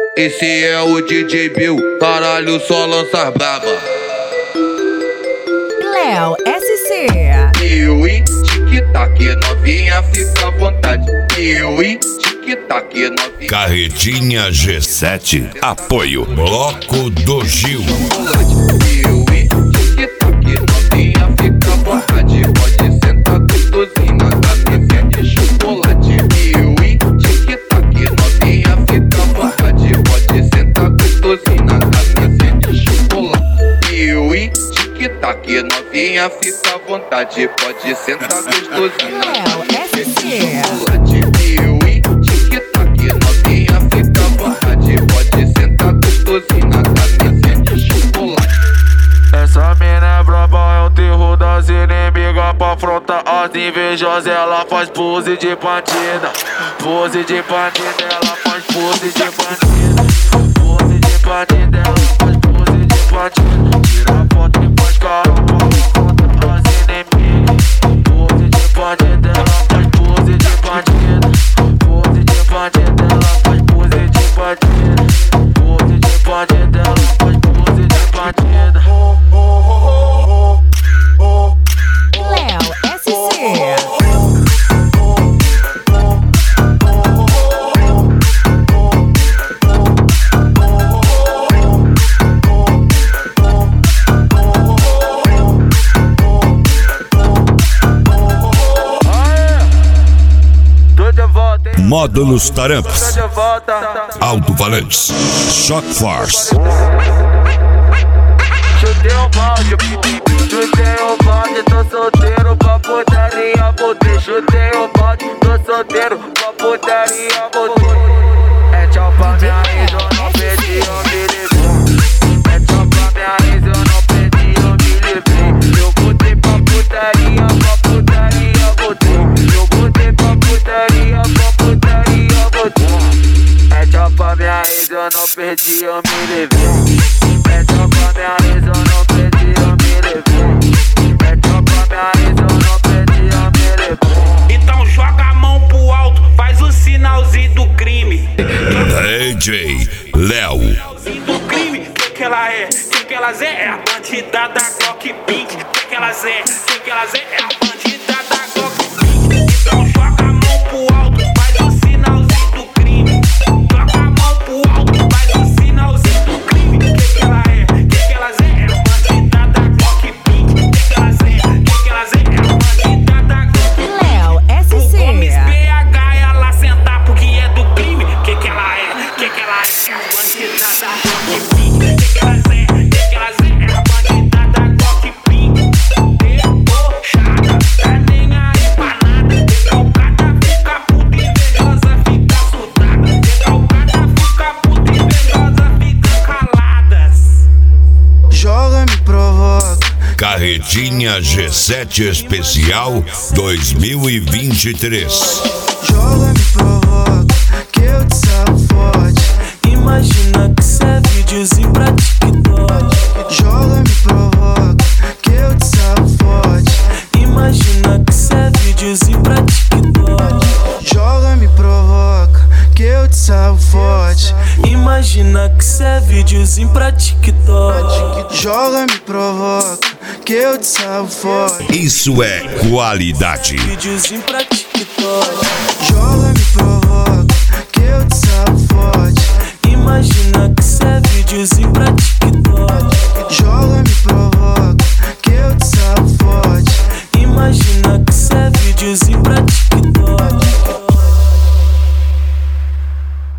Esse é o DJ Bill, caralho, só lança braba. Léo SC. Piuí, tic-tac, novinha, fica à vontade. Piuí, tic-tac, novinha. Carretinha G7, apoio Bloco do Gil. Piuí, tic-tac, novinha, fica à vontade. Pode sentar gostosinho na camisinha de chocolate. Piuí, tic-tac, novinha, fica à vontade. Pode sentar gostosinho na camisinha de chocolate. Piuí, tic-tac, novinha, fica à vontade. Pode sentar gostosinho na camisinha de chocolate. Piuí, tic-tac, novinha, fica à vontade. Pode sentar gostosinho na camisinha de chocolate. Essa mina é braba, é o terror das inimigas. Pra afrontar as invejosas, ela faz pose de bandida. Pose de bandida, ela faz pose de bandida. Pose de bandida, ela faz pose de bandida. Tira foto e faz cara pra afrontar as inimigas. Pose de bandida, ela faz pose de bandida. Pose de bandida, ela faz pose de bandida. Pose de bandida, ela faz pose de bandida. Léo SC. Módulos Taramps, alto-falantes, Shock Force. Chutei o balde, chutei o balde, tô solteiro pra putaria, botei. Chutei o balde, tô solteiro pra putaria, botei. É tchau pra minha ex, eu não perdi, eu me livrei. É tchau pra minha ex, eu não perdi, eu me livrei. Eu botei pra putaria, botei. Eu botei pra putaria, botei. É tchau pra minha ex, eu não perdi, eu me livrei. É tchau pra minha ex, eu não perdi, eu me livrei. É tchau pra minha ex, eu não perdi, eu me livrei. Então joga a mão pro alto, faz o sinalzinho do crime. DJ Léo. Do crime, que ela é? Que elas é? É a bandida da Glock Pink. Que elas é? Que elas é? É a bandida da Glock Pink. Então joga a mão pro alto, faz o sinalzinho do crime. Joga a mão pro alto, faz o sinalzinho do crime. Que ela é? Que elas é? É a bandida da Glock Pink. Que elas é? Que elas é? É a bandida da Glock Pink. Léo SC. O Gomes PH, ela sentar porque é do crime. Que ela é? Que ela é? É a bandida da Glock Pink. Que elas é? Que elas é? É a bandida da Glock Pink. Debochada, tá nem aí pra nada. Recalcada fica puta, invejosa fica assustada. Recalcada fica puta, invejosa fica caladas. Joga, me provoca. Carretinha G7 Especial 2023. Joga, me provoca, que eu te salvo forte. Imagina que cê é videozinho pra TikTok. Joga, me provoca, que eu te salvo forte. Imagina que cê é videozinho pra TikTok. Joga, me provoca, que eu te salvo forte. Imagina que cê é videozinho pra TikTok. Joga, me provoca, que eu te salvo forte. Isso é qualidade. Videozinho pra TikTok. Joga,